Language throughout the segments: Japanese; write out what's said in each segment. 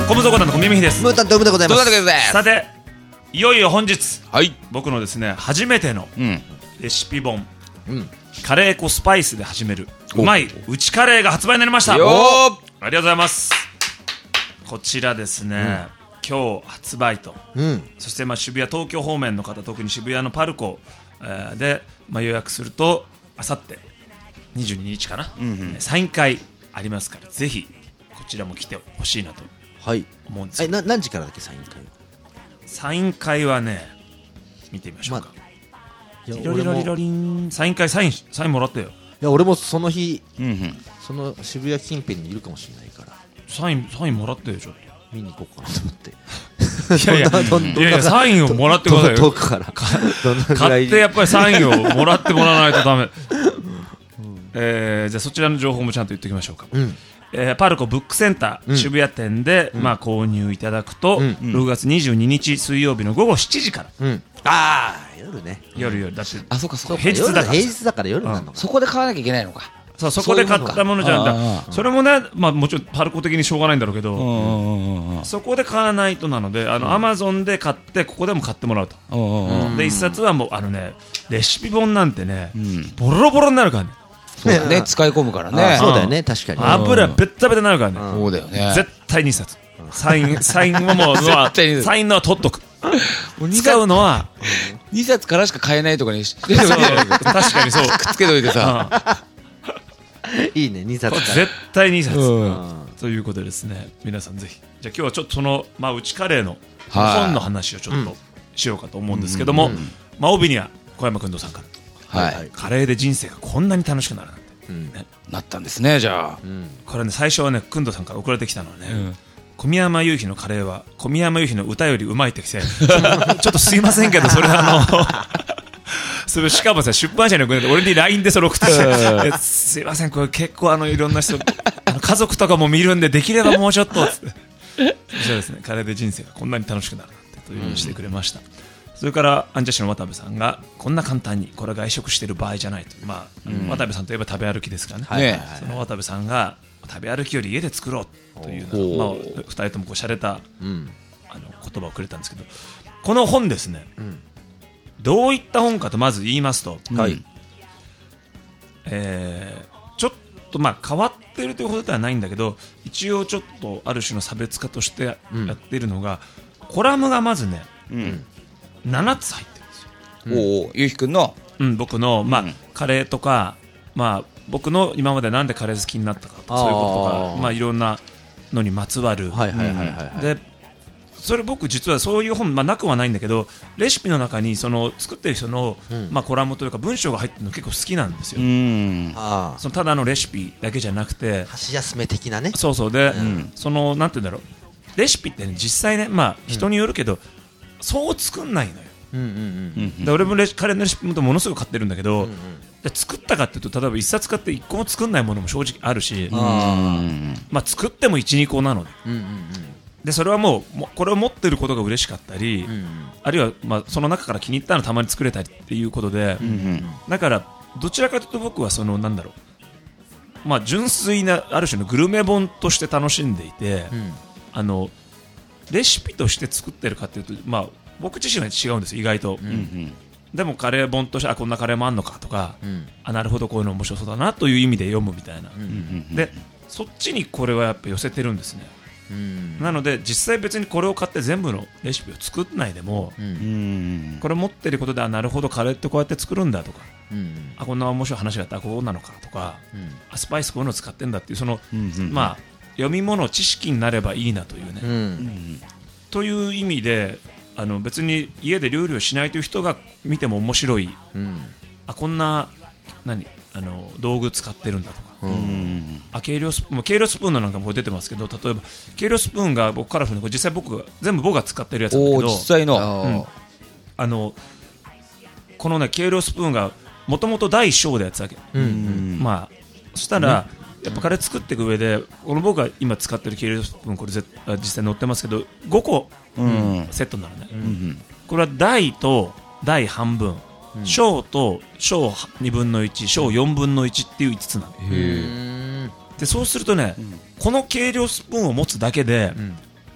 コムゾコナの小宮です。 ムータントムでございます。 さて、いよいよ本日、 はい、 僕のですね初めてのレシピ本、カレー粉スパイスで始めるうまいうちカレーが発売になりました。ありがとうございます。こちらですね、今日発売と、そして渋谷東京方面の方、特に渋谷のパルコ、で、予約するとあさって22日かな、サイン会ありますから、ぜひこちらも来てほしいなと思うんですよ。 何時からだっけサイン会は。 サイン会はね、見てみましょうか。リロリロリロリン、サイン会、サインもらったよ。 いや俺もその日、その渋谷近辺にいるかもしれないからサインもらってよ。ちょっと見に行こうかなと思って。 いやサインをもらってくださいよ。 遠くから買ってやっぱりサインをもらってもらわないとダメ。じゃあそちらの情報もちゃんと言っておきましょうか。パルコブックセンター、渋谷店で、購入いただくと、6月22日水曜日の午後7時から、 夜ね、 夜だって、 あ、そうか平日だから夜なのか。 そこで買わなきゃいけないのか。 そこで買ったものじゃんだ。それもね、もちろんパルコ的にしょうがないんだろうけど、そこで買わないとなので、アマゾンで買ってここでも買ってもらうと。で、一冊はもうレシピ本なんてね、ボロボロになるからね。 そうだね、使い込むからね。 そうだよね、確かに。 油ベッタベタになるからね。 そうだよね。 絶対2冊。サインはもうサインのは取っとく。使うのは 2冊からしか買えないとかにして確かにそう、 くっつけといてさ。 いいね、2冊。 絶対2冊ということでですね、皆さんぜひ。じゃあ今日はちょっとそのうちカレーの本の話をちょっとしようかと思うんですけども、帯には小山君堂さんから、カレーで人生がこんなに楽しくなるなんてなったんですね。じゃあこれね、最初はね、くんどさんから送られてきたのはね、小宮山雄飛のカレーは小宮山雄飛の歌よりうまいってきてちょっとすいませんけど、それそれしかもさ、出版社に送って俺に LINE でそれ送ってきてすいません、これ結構いろんな人家族とかも見るんで、できればもうちょっとつってそしたらですね、カレーで人生がこんなに楽しくなるなんてというふうにしてくれました。それからアンジャッシュの渡部さんが、こんな簡単にこれは外食してる場合じゃないと。渡部さんといえば食べ歩きですからね。その渡部さんが食べ歩きより家で作ろうという2人とも洒落た言葉をくれたんですけど、この本ですね、どういった本かとまず言いますと、ちょっと変わってるというほどではないんだけど、一応ちょっとある種の差別化としてやっているのが、コラムがまずね、7つ入ってるんですよ。 ゆうひくんの、 僕のカレーとか、僕の今までなんでカレー好きになったかとか、そういうこととか、いろんなのにまつわる。で、それ僕実はそういう本なくはないんだけど、レシピの中にその作ってる人のコラムというか文章が入ってるの結構好きなんですよ。そのただのレシピだけじゃなくて、 箸休め的なね。 そうで、そのなんていうんだろう、レシピってね、実際ね、人によるけどそう作んないのよ。で、俺もカレーのレシピものすごく買ってるんだけど、作ったかっていうと、例えば1冊買って1個も作んないものも正直あるし、作っても 1,2 個なので、それはもうこれを持ってることが嬉しかったり、あるいはその中から気に入ったのたまに作れたりっていうことで、だからどちらかというと僕はそのなんだろう、純粋なある種のグルメ本として楽しんでいて、レシピとして作ってるかというと、僕自身は違うんです、意外と。でもカレー本として、こんなカレーもあんのかとか、なるほどこういうの面白そうだなという意味で読むみたいな、でそっちにこれはやっぱ寄せてるんですね。なので実際別にこれを買って全部のレシピを作ってないでも、これ持ってることで、なるほどカレーってこうやって作るんだとか、こんな面白い話があったらこうなのかとか、スパイスこういうのを使ってんだっていう、その読み物知識になればいいなというね、という意味で、別に家で料理をしないという人が見ても面白い、こんな道具使ってるんだとか、計量スプーンのなんかも出てますけど、例えば計量スプーンが僕カラフルに、実際全部僕が使ってるやつなんだけど、 実際の、 このね計量スプーンがもともと第1章でやつだけ、そしたら、やっぱカレー作っていく上で、この僕が今使ってる計量スプーン、これ実際載ってますけど5個セットなのね。これは大と大半分、小と小2分の1、小4分の1っていう5つなの。でそうするとね、この計量スプーンを持つだけで、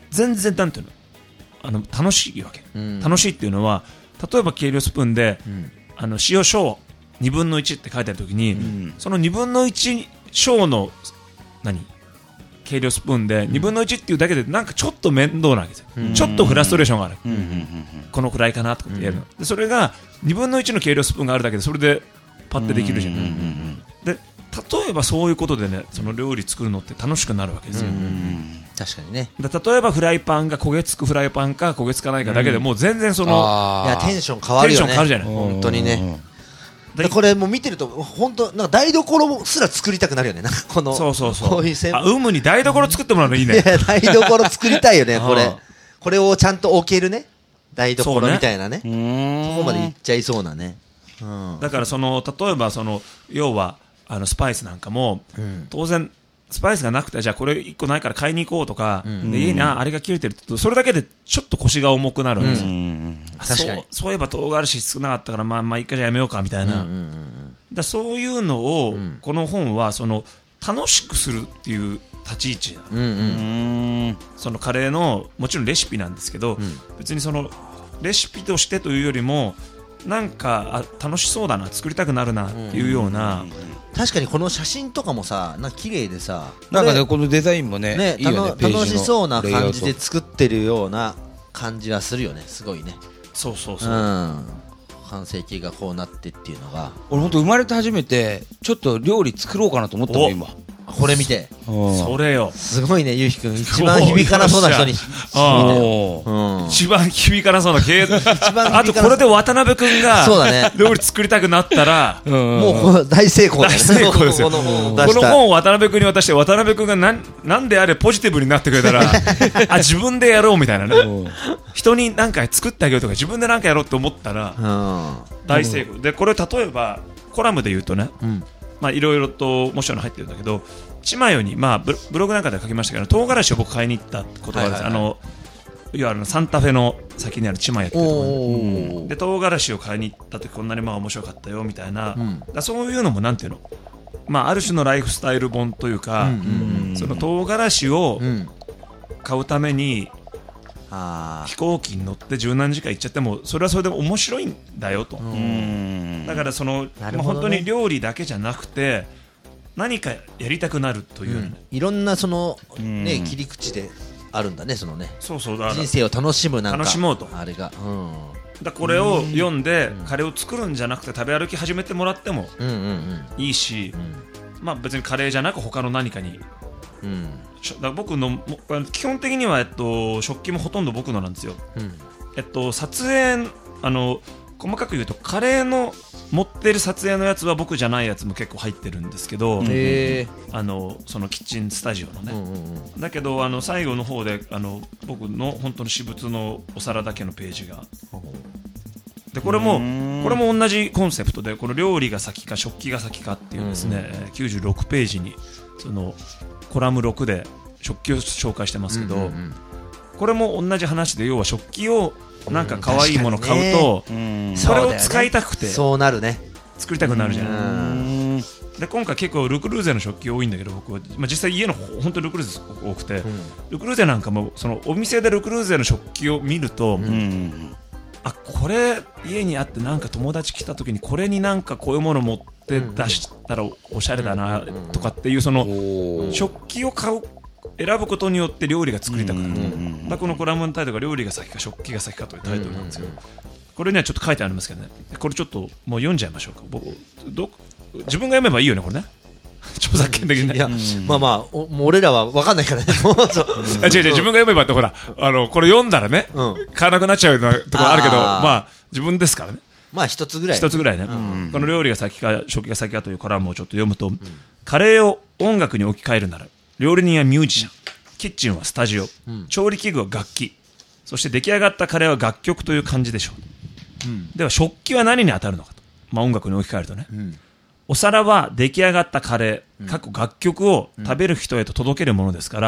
全然なんていうの楽しいわけ、楽しいっていうのは例えば計量スプーンで、塩小2分の1って書いてあるときに、その2分の1小の計量スプーンで2分の1っていうだけでなんかちょっと面倒なわけですよ、ちょっとフラストレーションがある、このくらいかなとかってやるの、でそれが2分の1の計量スプーンがあるだけでそれでパッてできるじゃん、で例えばそういうことでねその料理作るのって楽しくなるわけですよ、 確かにね。 で例えばフライパンが焦げつくフライパンか焦げつかないかだけでもう全然その、 いやテンション変わるよね。 テンション変わるじゃない、 本当にね。でこれもう見てると本当なんか台所すら作りたくなるよね。なんかこのそうこういう有無に台所作ってもらうのいいね。 いや台所作りたいよねこれをちゃんと置けるね台所みたいなね。そこまでいっちゃいそうなね。 だから例えば要はスパイスなんかも、当然スパイスがなくてじゃあこれ1個ないから買いに行こうとか、で家にあれが切れてるとそれだけでちょっと腰が重くなるわけですよ、 確かにそういえば唐辛子少なかったからまあ一回じゃやめようかみたいな、だそういうのを、この本は楽しくするっていう立ち位置なの、そのカレーのもちろんレシピなんですけど、別にレシピとしてというよりもなんか楽しそうだな作りたくなるなっていうような、 確かにこの写真とかもさなんか綺麗でさなんかねこのデザインもねいいよね、 楽しそうな感じで作ってるような感じはするよね。すごいね。 そう、 完成形がこうなってっていうのが俺本当生まれて初めてちょっと料理作ろうかなと思ったもん今これ見て。 それよすごいねゆうひくん一番響かなそうな人に一番響かなそうな経営あとこれで渡辺君がそうだね料理作りたくなったらもう大成功だね。 大成功ですよ。この本を渡辺君に渡して渡辺君がなんであれポジティブになってくれたら自分でやろうみたいなね、人に何か作ってあげようとか自分で何かやろうと思ったら大成功で、これ例えばコラムで言うとね、いろいろと面白いの入ってるんだけど、チマヨに、ブログなんかで書きましたけど唐辛子を僕買いに行ったことがあるんです、いわゆるサンタフェの先にあるチマヨっていうところで唐辛子を買いに行った時こんなに面白かったよみたいな、だそういうのもなんていうの、ある種のライフスタイル本というか、その唐辛子を買うために飛行機に乗って十何時間行っちゃってもそれはそれで面白いんだよと。だから本当に料理だけじゃなくて何かやりたくなるという、 いろんな切り口であるんだね。そうだ人生を楽しむなんか楽しもうとあれが、 だこれを読んでカレーを作るんじゃなくて食べ歩き始めてもらってもいいし、別にカレーじゃなく他の何かに、だ僕の基本的には食器もほとんど僕のなんですよ、撮影細かく言うとカレーの持ってる撮影のやつは僕じゃないやつも結構入ってるんですけど、そのキッチンスタジオのね、だけど最後の方で僕の本当の私物のお皿だけのページがでこれも同じコンセプトでこの料理が先か食器が先かっていうですね、96ページにそのコラム6で食器を紹介してますけど、これも同じ話で要は食器をなんか可愛いもの買うと、それを使いたくてそうなるね作りたくなるじゃない。で今回結構ルクルーゼの食器多いんだけど僕は、実際家の本当にルクルーゼ多くて、ルクルーゼなんかもそのお店でルクルーゼの食器を見ると、これ家にあってなんか友達来た時にこれになんかこういうもの持って出したらおしゃれだなとかっていうその食器を選ぶことによって料理が作りたくなる、このコラムのタイトルが料理が先か食器が先かというタイトルなんですけど、これにはちょっと書いてありますけどね、これちょっともう読んじゃいましょうか。自分が読めばいいよねこれね著作権的にね。 いやもう俺らは分かんないからね違う自分が読めばってほらこれ読んだらね、買わなくなっちゃうようなところあるけど自分ですからね。 一つぐらいね、この料理が先か食器が先かというコラムをちょっと読むと、カレーを音楽に置き換えるなら料理人はミュージシャン、キッチンはスタジオ、調理器具は楽器、そして出来上がったカレーは楽曲という感じでしょう、では食器は何に当たるのかと、音楽に置き換えるとね、お皿は出来上がったカレー、楽曲を食べる人へと届けるものですから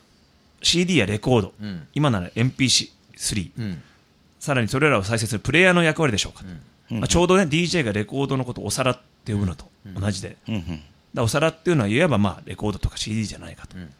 、CD やレコード、今なら MP3、さらにそれらを再生するプレイヤーの役割でしょうか、ちょうどね DJ がレコードのことをお皿って呼ぶのと同じで、お皿っていうのはいわばレコードとか CD じゃないかと、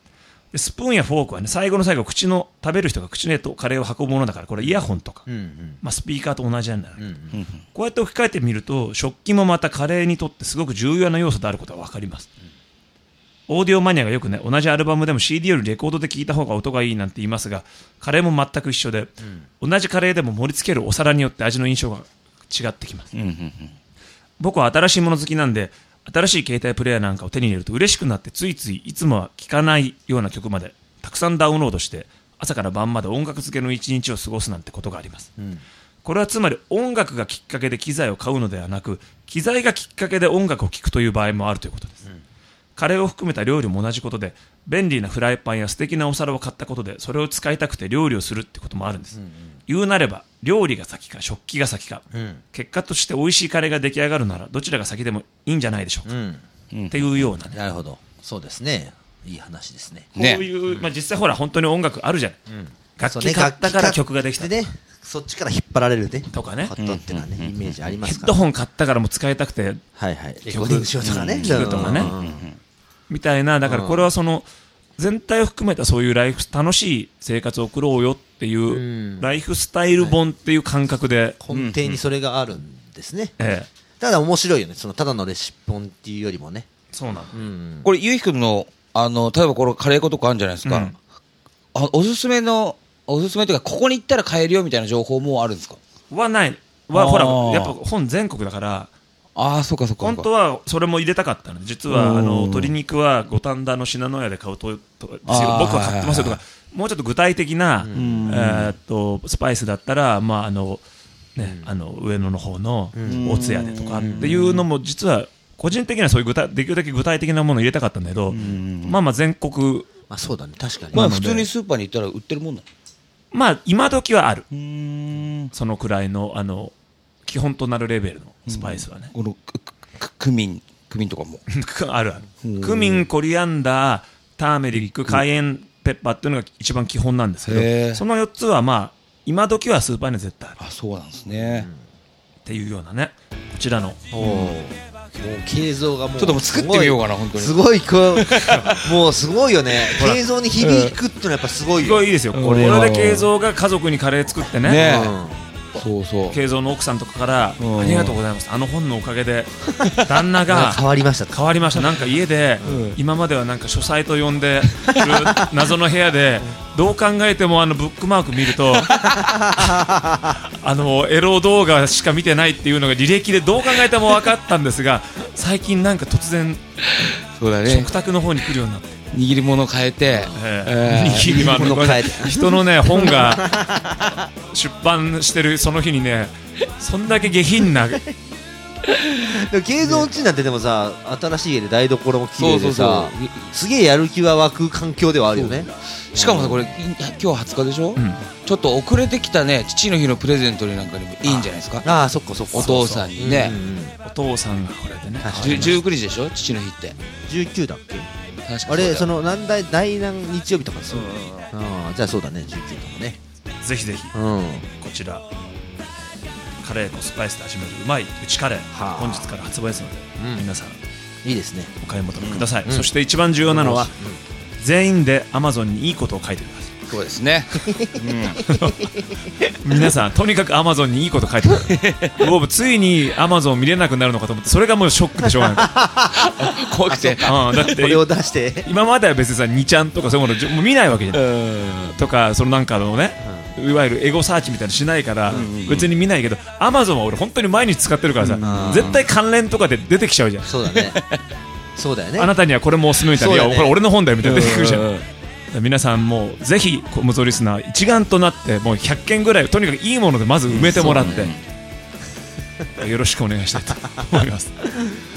でスプーンやフォークはね、最後の最後食べる人が口へとカレーを運ぶものだから、これイヤホンとか、スピーカーと同じなんだよね、こうやって置き換えてみると、食器もまたカレーにとってすごく重要な要素であることが分かります。オーディオマニアがよくね、同じアルバムでも CD よりレコードで聴いた方が音がいいなんて言いますが、カレーも全く一緒で、同じカレーでも盛り付けるお皿によって味の印象が違ってきます。僕は新しいもの好きなんで、新しい携帯プレイヤーなんかを手に入れると嬉しくなって、ついついいつもは聴かないような曲までたくさんダウンロードして、朝から晩まで音楽漬けの一日を過ごすなんてことがあります。これはつまり音楽がきっかけで機材を買うのではなく、機材がきっかけで音楽を聴くという場合もあるということです。カレーを含めた料理も同じことで、便利なフライパンや素敵なお皿を買ったことで、それを使いたくて料理をするってこともあるんです。言うなれば、料理が先か食器が先か、結果として美味しいカレーが出来上がるなら、どちらが先でもいいんじゃないでしょうか。っていうようなね。 なるほど。そうですね。いい話ですね。 こういう、実際ほら、本当に音楽あるじゃない。楽器買ったから曲ができた。 ね、そっちから引っ張られるね。 とかね。 カットっていうのはね、イメージありますから。ヘッドホン買ったからも使いたくて、 レコーディングしようとかね。 聴くとかね。みたいな、だからこれはその全体を含めたそういう楽しい生活を送ろうよっていうライフスタイル本っていう感覚で、 根底にそれがあるんですね。ただ面白いよね、そのただのレシピ本っていうよりもね。 そうなの。 これゆうひくんの例えばこれカレー粉とかあるんじゃないですか。おすすめというか、ここに行ったら買えるよみたいな情報もあるんですか？ はない。ほらやっぱ本全国だから。 そうか。 本当はそれも入れたかったので、実は鶏肉は五反田の信濃屋で買うと僕は買ってますよとか、もうちょっと具体的なスパイスだったら、上野の方の大津屋でとかっていうのも、実は個人的にはそういうできるだけ具体的なものを入れたかったんだけど、全国、 そうだね、確かに。 普通にスーパーに行ったら売ってるもんだ。 今時はある。そのくらいの基本となるレベルのスパイスはね。 クミンとかもある。クミン、コリアンダー、ターメリック、カイエンペッパーっていうのが一番基本なんですけど、その4つは今時はスーパーに絶対ある。 そうなんですね。 っていうようなね、こちらの。 形像がもうちょっと作ってみようかな、本当に。 すごい、もうすごいよね。形像に響くってのはやっぱすごいよ。 すごいいいですよ。これで形像が家族にカレー作ってね。慶三の奥さんとかからありがとうございます、あの本のおかげで旦那が変わりました。 なんか家で今まではなんか書斎と呼んで謎の部屋でどう考えてもブックマーク見るとエロ動画しか見てないっていうのが履歴でどう考えても分かったんですが、最近なんか突然食卓の方に来るようになって、 握り物変えて、 握り物変えて人のね本が出版してるその日にね、そんだけ下品な形像んちなんてでもさ、新しい家で台所も綺麗でさ、すげえやる気は湧く環境ではあるよね。 しかもさ、これ今日20日でしょ、ちょっと遅れてきたね、父の日のプレゼントになんかにもいいんじゃないですか。 そっかお父さんにね、 お父さんがこれでね、 19日でしょ、父の日って。 19だっけ。あれ、第何日曜日とかですよ。じゃあそうだね、19ともね。 ぜひぜひこちらカレーとスパイスで始めるうまいうちカレー、本日から発売ですので、皆さんいいですね、 お買い求めください。そして一番重要なのは、全員で Amazon にいいことを書いてください。 そうですね。 皆さんとにかく Amazon にいいこと書いてください。僕ついに Amazon 見れなくなるのかと思って、それがもうショックでしょうがない。 怖くて。 だってこれを出して今までは別にさ、2ちゃんとかそういうものもう見ないわけじゃないとか、そのなんかのね、いわゆるエゴサーチみたいなのしないから別に見ないけど、 Amazon は俺本当に毎日使ってるからさ、絶対関連とかで出てきちゃうじゃん。 そうだね、そうだよね。 あなたにはこれもおすすめみたいな、いやこれ俺の本だよみたいな出てくるじゃん。皆さんもぜひ無造リスナー一丸となって、もう100件ぐらいとにかくいいものでまず埋めてもらって、よろしくお願いしたいと思います。